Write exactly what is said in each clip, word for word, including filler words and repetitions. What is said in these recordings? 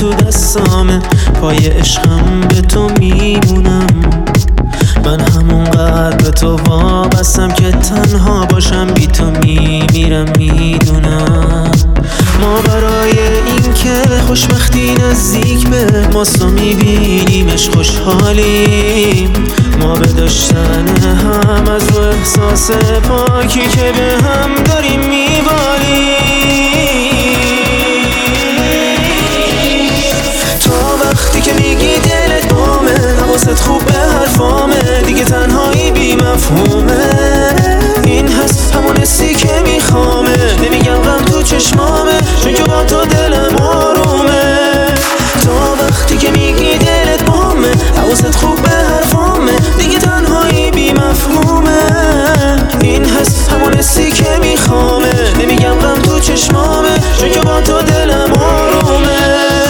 تو دستامه، پای عشقم به تو میمونم. من همونقدر به تو وابستم که تنها باشم، بی تو میمیرم میدونم. ما برای این که خوشبختی نزدیک به ماست و میبینیمش خوشحالیم. ما به داشتن هم از رو احساس پاکی که به هم داریم میبالیم. تا وقتی که میگی دلت بامه، حواست خوب به حرفامه، دیگه تنهایی بی مفهومه. این هست همون حسی که میخوامه، نمیگم غم تو چشمامه، چون که با تو دلم آرومه. تا وقتی که میگی دلت بامه، حواست خوب به حرفامه، دیگه تنهایی بی مفهومه. این هست همون حسی که میخوامه، نمیگم غم تو چشمامه، چون که با تو دلم آرومه.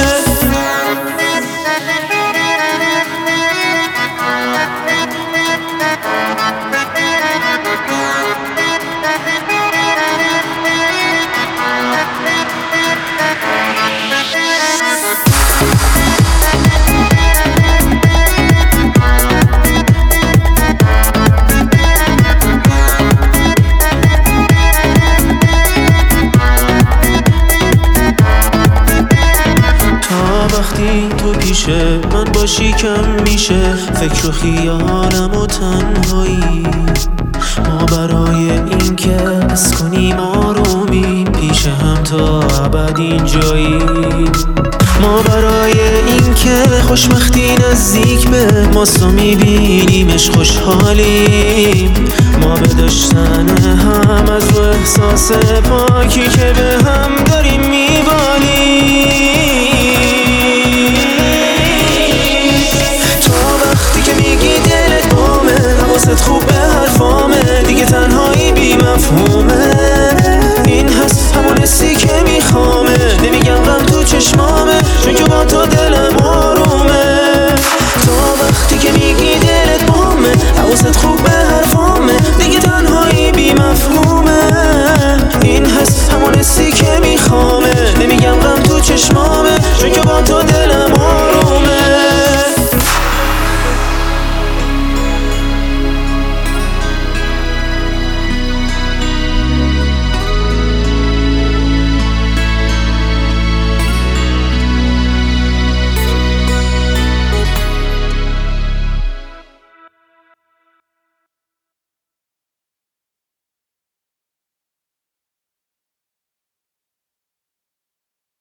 وقتی تو پیشه من باشی کم میشه فکر و خیالم و تنهایی. ما برای این که حس کنیم آرومیم، پیش هم تا ابد اینجایی. ما برای این که خوشبختی نزدیک به ماست و میبینیمش خوشحالیم.